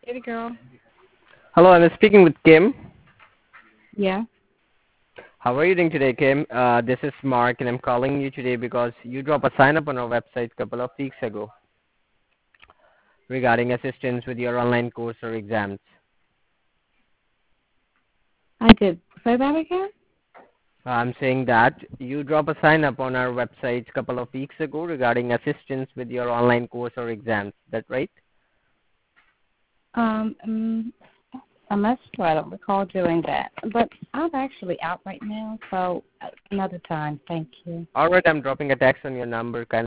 Baby girl. Hello, I'm speaking with Kim. Yeah. How are you doing today, Kim? This is Mark, and I'm calling you today because you dropped a sign up on our website a couple of weeks ago regarding assistance with your online course or exams. I did. Say that again? I'm saying that you dropped a sign up on our website a couple of weeks ago regarding assistance with your online course or exams. Is that right? Um, um, I must I don't recall doing that. But I'm actually out right now, so another time. Thank you. All right, I'm dropping a text on your number. Kind